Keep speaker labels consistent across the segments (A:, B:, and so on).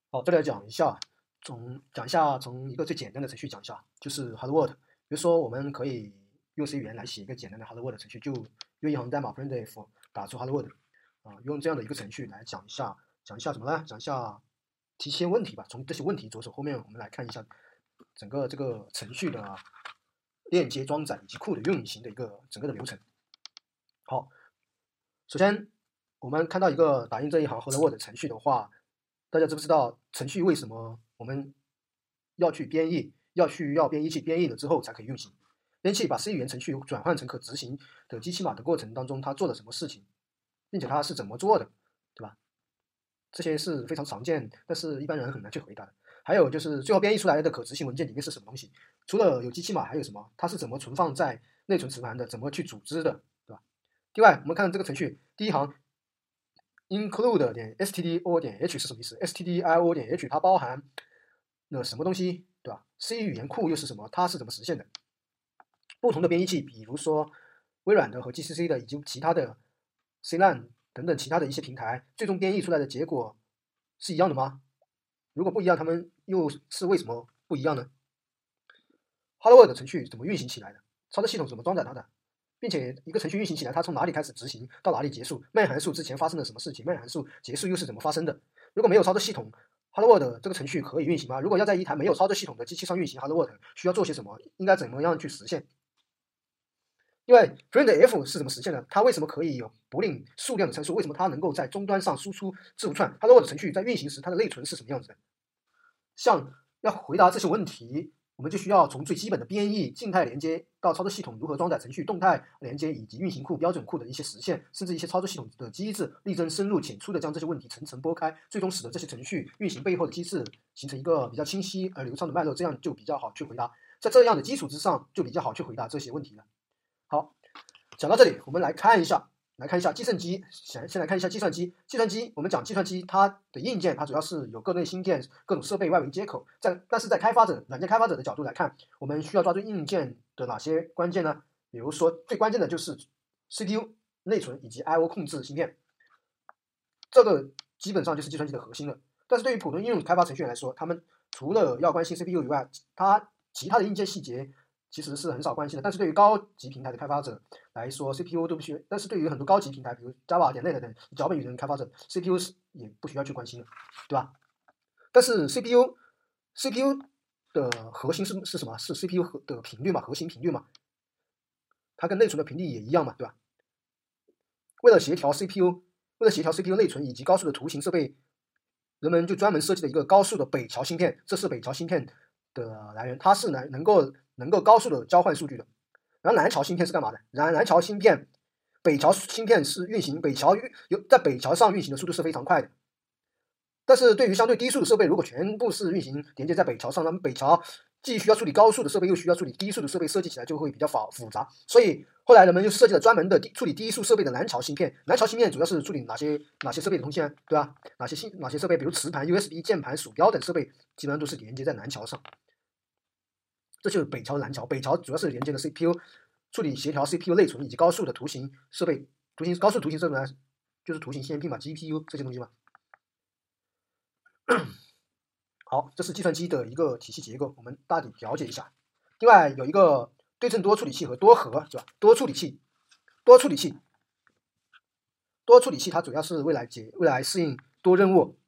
A: 好，这里来讲一下从一个最简单的程序讲一下，就是 Hello World。比如说，我们可以用 C 语言来写一个简单的 Hello World 程序，就用一行代码 printf 打出 Hello World。用这样的一个程序来讲一下什么呢？讲一下提一些问题吧。从这些问题着手，后面我们来看一下整个这个程序的链接装载以及库的运行的一个整个的流程。好，首先我们看到一个打印这一行 Hello World 程序的话，大家知不知道程序为什么我们要去编译，要编译器编译了之后才可以运行？编辑器把 C 语言程序转换成可执行的机器码的过程当中，它做了什么事情，并且它是怎么做的，对吧？这些是非常常见，但是一般人很难去回答的。还有就是最后编译出来的可执行文件里面是什么东西？除了有机器码，还有什么？它是怎么存放在内存磁盘的？怎么去组织的，对吧？另外，我们看这个程序第一行 include 点 stdio 点 h 是什么意思 ？stdio 点 h 它包含了什么东西，对吧 ？C 语言库又是什么？它是怎么实现的？不同的编译器，比如说微软的和 GCC 的，以及其他的 CLAN 等等其他的一些平台，最终编译出来的结果是一样的吗？如果不一样，它们又是为什么不一样呢 ？Hello World 程序怎么运行起来的？操作系统怎么装载它的？并且一个程序运行起来，它从哪里开始执行，到哪里结束？卖函数之前发生了什么事情？卖函数结束又是怎么发生的？如果没有操作系统，Hello World 这个程序可以运行吗？如果要在一台没有操作系统的机器上运行 Hello World，需要做些什么？应该怎么样去实现？另外 printf 是怎么实现的？它为什么可以有不令数量的参数？为什么它能够在终端上输出字符串？Hello World 程序在运行时，它的内存是什么样子的？像要回答这些问题，我们就需要从最基本的编译、静态连接到操作系统如何装载程序、动态连接以及运行库、标准库的一些实现，甚至一些操作系统的机制，力争深入浅出的将这些问题层层剥开，最终使得这些程序运行背后的机制形成一个比较清晰而流畅的脉络，这样就比较好去回答。在这样的基础之上，就比较好去回答这些问题了。好，讲到这里，我们来看一下计算机。先来看一下计算机。计算机，我们讲计算机，它的硬件它主要是有各类芯片、各种设备、外围接口。但是在软件开发者的角度来看，我们需要抓住硬件的哪些关键呢？比如说最关键的就是 CPU 内存以及 I/O 控制芯片，这个基本上就是计算机的核心了。但是对于普通应用开发程序员来说，他们除了要关心 CPU 以外，其他的硬件细节其实是很少关心的。但是对于高级平台的开发者来说 ，CPU 都不需要。但是对于很多高级平台，比如 Java 点 net 等脚本语言开发者 ，CPU 也不需要去关心了，对吧？但是 CPU 的核心是什么？是 CPU 的频率嘛，核心频率嘛，它跟内存的频率也一样嘛，对吧？为了协调 CPU 内存以及高速的图形设备，人们就专门设计了一个高速的北桥芯片。这是北桥芯片的来源，它是能够高速的交换数据的。然后南桥芯片是干嘛的？北桥芯片是运行在北桥上运行的速度是非常快的。但是对于相对低速的设备，如果全部是运行连接在北桥上，那么北桥既需要处理高速的设备，又需要处理低速的设备，设计起来就会比较复杂。所以后来人们又设计了专门的处理低速设备的南桥芯片。南桥芯片主要是处理哪些设备的通信，对吧？哪些设备，比如磁盘、USB、键盘、鼠标等设备，基本上都是连接在南桥上。这就是北桥南桥。北桥主要是连接的 CPU， 处理协调 CPU 内存以及高速的图形设备。高速图形设备呢，就是图形芯片嘛 ，GPU 这些东西嘛。好，这是计算机的一个体系结构，我们大体了解一下。另外有一个对称多处理器和多核，是吧？多处理器它主要是为来适应多任务。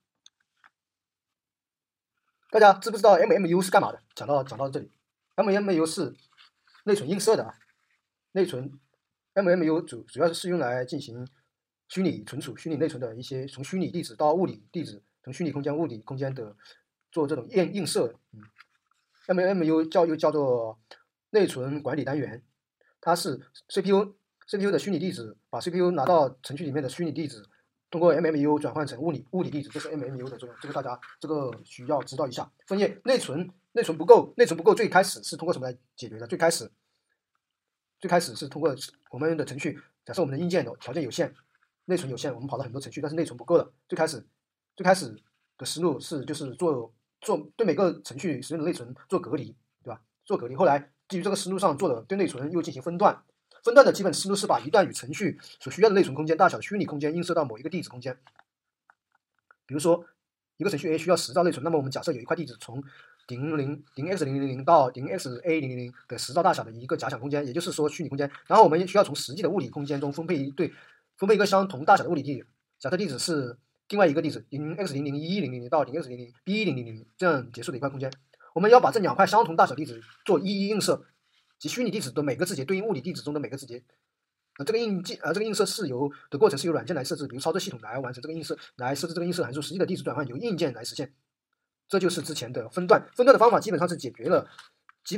A: 大家知不知道 MMU 是干嘛的？讲到这里 ，MMU 是内存映射的啊。MMU 主要是用来进行虚拟存储、虚拟内存的一些从虚拟地址到物理地址，从虚拟空间、物理空间的做这种映射。MMU 又叫做内存管理单元，它是 CPU 的虚拟地址，把 CPU 拿到程序里面的虚拟地址，通过 MMU 转换成物理地址，这是 MMU 的作用。这个大家需要知道一下。分页内存不够，最开始是通过什么来解决的？最开始是通过我们的程序，假设我们的硬件的条件有限，内存有限，我们跑了很多程序，但是内存不够了。最开始的思路就是做对每个程序使用的内存做隔离，对吧？做隔离。后来基于这个思路上做的对内存又进行分段。分段的基本思路是把一段与程序所需要的内存空间大小的虚拟空间映射到某一个地址空间。比如说一个程序 A 需要10兆内存，那么我们假设有一块地址从0x000到0xa000的10兆大小的一个假想空间，也就是说虚拟空间。然后我们需要从实际的物理空间中分配一个相同大小的物理地址，假设地址是另外一个地址0x001100到0x00B1000这样结束的一块空间。我们要把这2块相同大小地址做一一映射，即虚拟地址的每个字节对应物理地址中的每个字节。这个映射的过程是由软件来设置，比如操作系统来完成这个映射，来设置这个映射函数。实际的地址转换由硬件来实现。这就是之前的分段的方法，基本上解决了几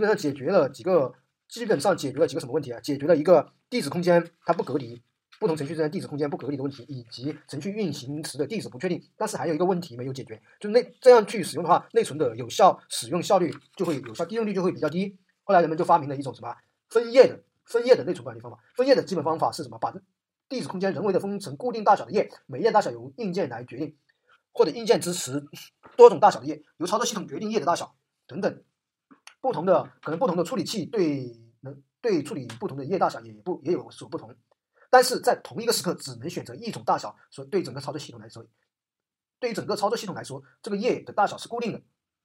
A: 个什么问题啊？解决了一个地址空间它不隔离，不同程序之间地址空间不隔离的问题，以及程序运行时的地址不确定。但是还有一个问题没有解决，就是这样去使用的话，内存的有效使用效率就会有效利用率就会比较低。后来人们就发明了一种什么分页的内存管理方法。分页的基本方法是什么？把地址空间人为的分成固定大小的页，每页大小由硬件来决定，或者硬件支持多种大小的页，由操作系统决定页的大小等等。不同的处理器对处理不同的页大小也有所不同，但是在同一个时刻只能选择一种大小，所以对整个操作系统来说，这个页的大小是固定的。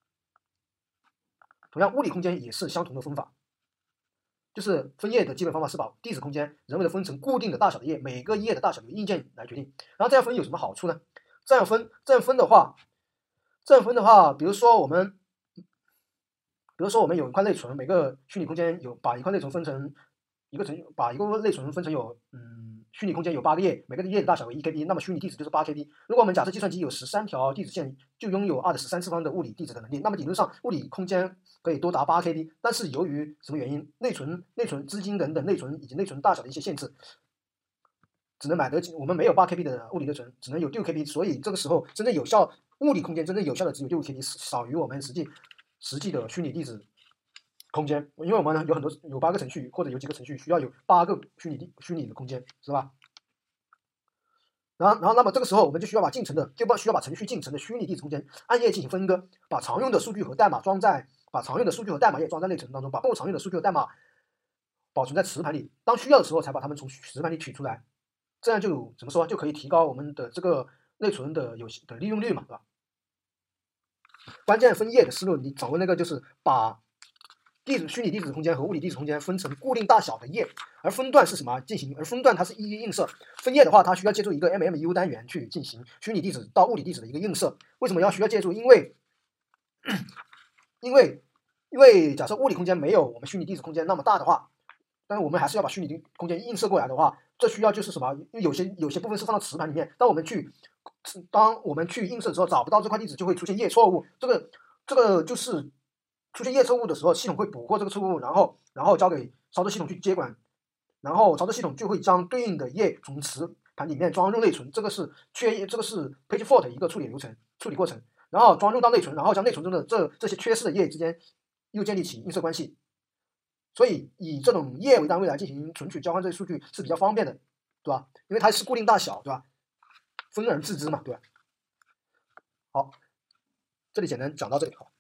A: 同样，物理空间也是相同的分法，就是分页的基本方法是把地址空间人为的分成固定的大小的页，每个页的大小由硬件来决定。然后这样分有什么好处呢？这样分的话，比如说我们有一块内存，每个虚拟空间把一块内存分成有虚拟空间有8个页，每个页的大小为 1KB， 那么虚拟地址就是8KB。如果我们假设计算机有13条地址线，就拥有2的13次方的物理地址的能力，那么理论上物理空间可以多达8KB。但是由于什么原因，内存资金等等内存以及内存大小的一些限制，只能买得起，我们没有8KB 的物理内存，只能有6KB。所以这个时候物理空间真正有效的只有6KB，少于我们实际的虚拟地址空间，因为我们有8个程序或者有几个程序需要有8个虚拟的空间，是吧？然后那么这个时候我们就需要把程序进程的虚拟地址空间按页进行分割，把常用的数据和代码页装在内存当中，把不常用的数据和代码保存在磁盘里，当需要的时候才把它们从磁盘里取出来。这样就怎么说，就可以提高我们的这个内存的利用率嘛，对吧？关键分页的思路，你掌握那个就是把虚拟地址空间和物理地址空间分成固定大小的页，而分段是什么而分段它是一一映射。分页的话，它需要借助一个 MMU 单元去进行虚拟地址到物理地址的一个映射。为什么要需要借助？因为假设物理空间没有我们虚拟地址空间那么大的话，但是我们还是要把虚拟空间映射过来的话，这需要就是什么？因为有些部分是放到磁盘里面，当我们去映射的时候找不到这块地址，就会出现页错误。这个就是出现页错误的时候，系统会捕获这个错误，然后交给操作系统去接管，然后操作系统就会将对应的页从磁盘里面装入内存。这个是 page fault 的一个处理过程，然后装入到内存，然后将内存中的这些缺失的页之间又建立起映射关系。所以以这种页为单位来进行存取交换这些数据是比较方便的，对吧？因为它是固定大小，对吧？分而治之嘛，对吧？好，这里简单讲到这里。好。